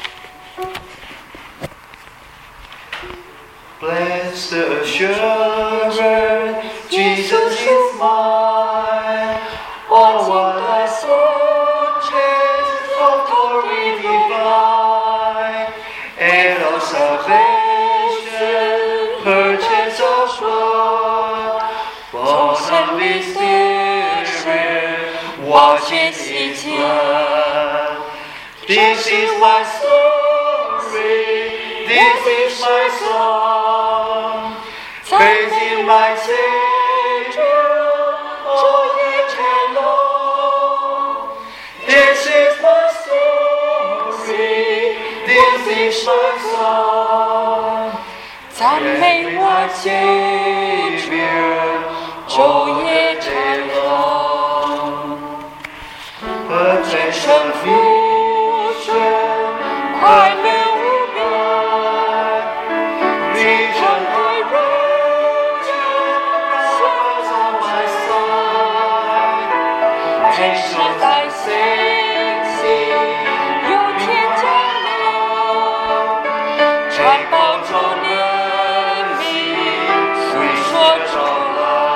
Blessed assurance, Jesus is mine. Oh, what a fortress of glory divine, and of salvation, purchase of blood, born of His Spirit, washed in His blood. This is my story, this is my song, praising my Savior all eternal. This is my story, this is my song, 赞美我 Savior 昼夜长风，和全身福生，快乐无边，你人爱人间，相在 my side， 天使在星星，有天降临，传报着怜悯，诉说着。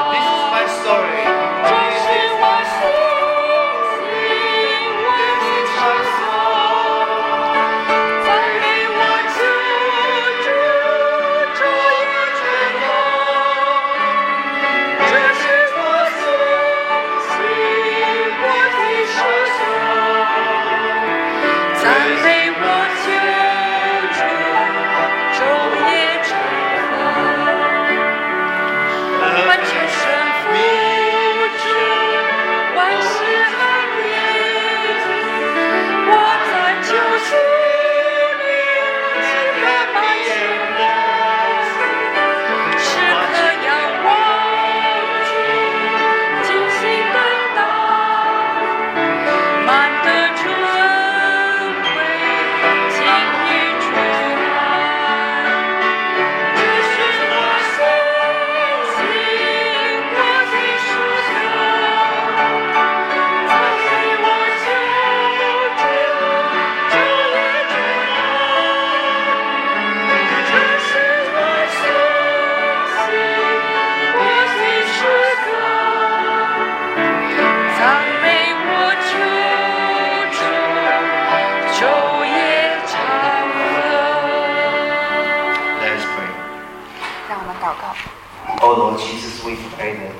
Oh Lord Jesus, we pray that,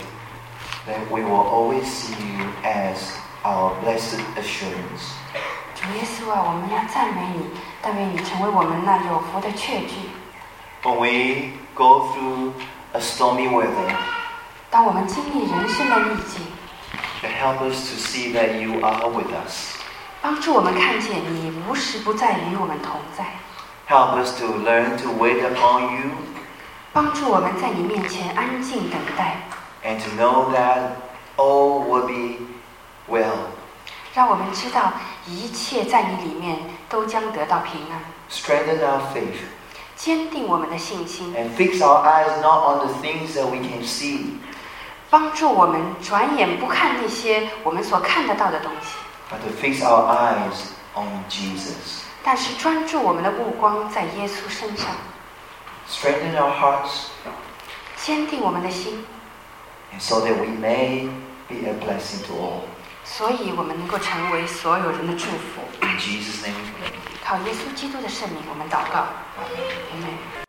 that we will always see you as our blessed assurance. 主耶稣啊，我们要赞美你，但愿你成为我们那有福的确据。 When we go through a stormy weather, 当我们经历人生的逆境， help us to see that you are with us. 帮助我们看见你无时不在与我们同在。 Help us to learn to wait upon you. 帮助我们在你面前安静等待 and to know that all will be well. 让我们知道一切在你里面都将得到平安 Strengthen our faith 坚定我们的信心 and fix our eyes not on the things that we can see, 帮助我们转眼不看那些我们所看得到的东西 but to fix our eyes on Jesus. 但是专注我们的目光在耶稣身上 Strengthen our hearts 坚定我们的心 and so that we may be a blessing to all. 所以我们能够成为所有人的祝福 In Jesus' name we pray. 靠耶稣基督的圣名我们祷告 Amen